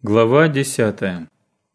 Глава 10.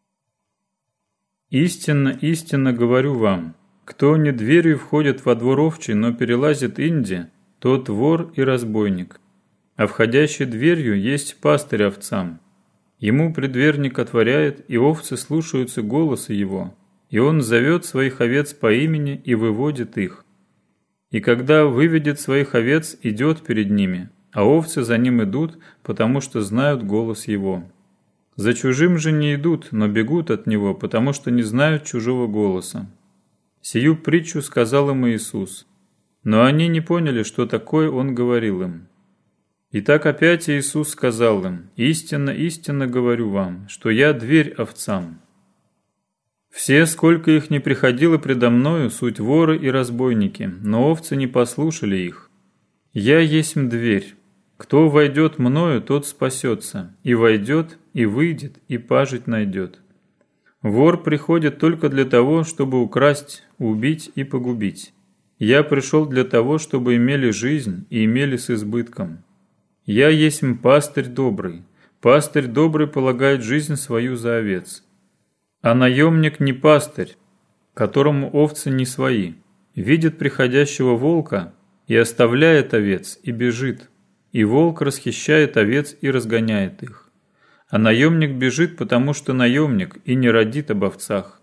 «Истинно, истинно говорю вам, кто не дверью входит во двор овчий, но перелазит инди, тот вор и разбойник. А входящий дверью есть пастырь овцам. Ему предверник отворяет, и овцы слушаются голоса его, и он зовет своих овец по имени и выводит их. И когда выведет своих овец, идет перед ними, а овцы за ним идут, потому что знают голос его. За чужим же не идут, но бегут от него, потому что не знают чужого голоса. Сию притчу сказал им Иисус. Но они не поняли, что такое Он говорил им. Итак опять Иисус сказал им: «Истинно, истинно говорю вам, что я дверь овцам. Все, сколько их не приходило предо мною, суть воры и разбойники, но овцы не послушали их. Я есмь дверь. Кто войдет мною, тот спасется, и войдет, и выйдет, и пажить найдет. Вор приходит только для того, чтобы украсть, убить и погубить. Я пришел для того, чтобы имели жизнь и имели с избытком. Я есмь пастырь добрый. Пастырь добрый полагает жизнь свою за овец. А наемник не пастырь, которому овцы не свои, видит приходящего волка и оставляет овец и бежит. И волк расхищает овец и разгоняет их. А наемник бежит, потому что наемник и не родит об овцах.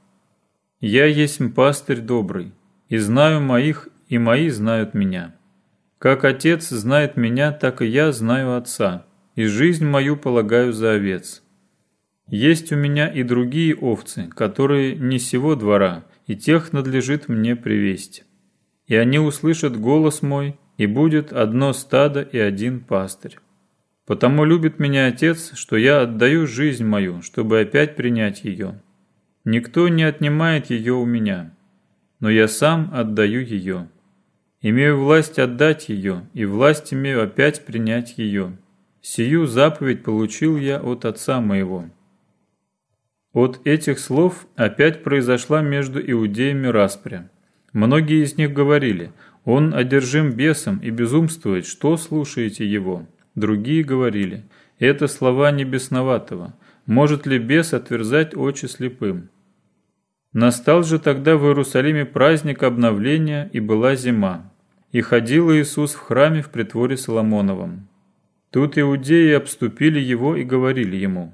Я есмь пастырь добрый, и знаю моих, и мои знают меня. Как Отец знает меня, так и я знаю Отца, и жизнь мою полагаю за овец. Есть у меня и другие овцы, которые не сего двора, и тех надлежит мне привесть. И они услышат голос мой, и будет одно стадо и один пастырь. Потому любит меня Отец, что я отдаю жизнь мою, чтобы опять принять ее. Никто не отнимает ее у меня, но я сам отдаю ее. Имею власть отдать ее, и власть имею опять принять ее. Сию заповедь получил я от Отца моего». От этих слов опять произошла между иудеями распря. Многие из них говорили: «Он одержим бесом и безумствует, что слушаете его?» Другие говорили: «Это слова не бесноватого. Может ли бес отверзать очи слепым?» Настал же тогда в Иерусалиме праздник обновления, и была зима. И ходил Иисус в храме в притворе Соломоновом. Тут иудеи обступили его и говорили ему: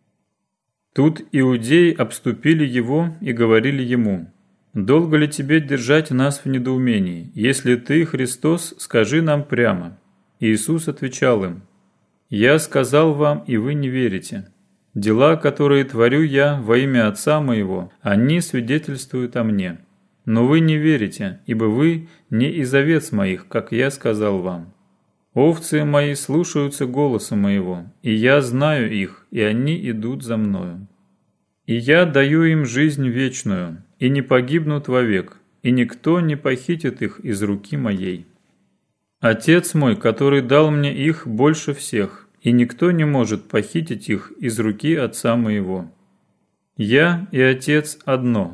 «Долго ли тебе держать нас в недоумении? Если ты Христос, скажи нам прямо». Иисус отвечал им: «Я сказал вам, и вы не верите. Дела, которые творю я во имя Отца моего, они свидетельствуют о мне. Но вы не верите, ибо вы не из овец моих, как я сказал вам. Овцы мои слушаются голоса моего, и я знаю их, и они идут за мною. И я даю им жизнь вечную, и не погибнут вовек, и никто не похитит их из руки моей. Отец мой, который дал мне их, больше всех, и никто не может похитить их из руки Отца моего. Я и Отец одно».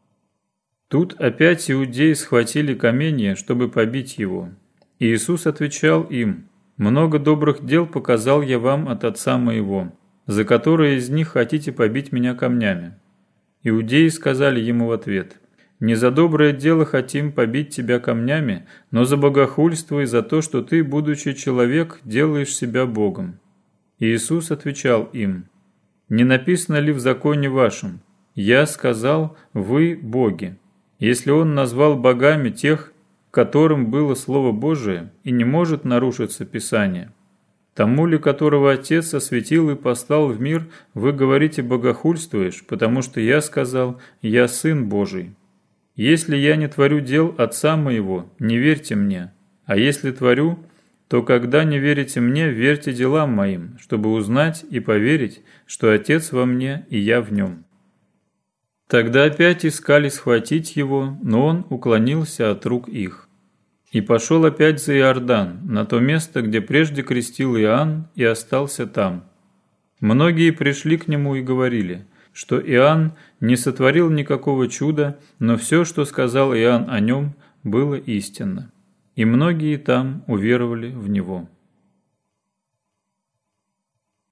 Тут опять иудеи схватили каменья, чтобы побить его. И Иисус отвечал им: «Много добрых дел показал я вам от Отца моего, за которые из них хотите побить меня камнями?» Иудеи сказали ему в ответ: «Не за доброе дело хотим побить тебя камнями, но за богохульство и за то, что ты, будучи человек, делаешь себя Богом». Иисус отвечал им: «Не написано ли в законе вашем: я сказал, вы боги? Если Он назвал богами тех, которым было Слово Божие, и не может нарушиться Писание, тому ли, которого Отец осветил и послал в мир, вы говорите: богохульствуешь, потому что я сказал, я Сын Божий. Если я не творю дел Отца моего, не верьте мне, а если творю, то когда не верите мне, верьте делам моим, чтобы узнать и поверить, что Отец во мне и я в нем». Тогда опять искали схватить его, но он уклонился от рук их. И пошел опять за Иордан, на то место, где прежде крестил Иоанн, и остался там. Многие пришли к нему и говорили, что Иоанн не сотворил никакого чуда, но все, что сказал Иоанн о нем, было истинно. И многие там уверовали в него.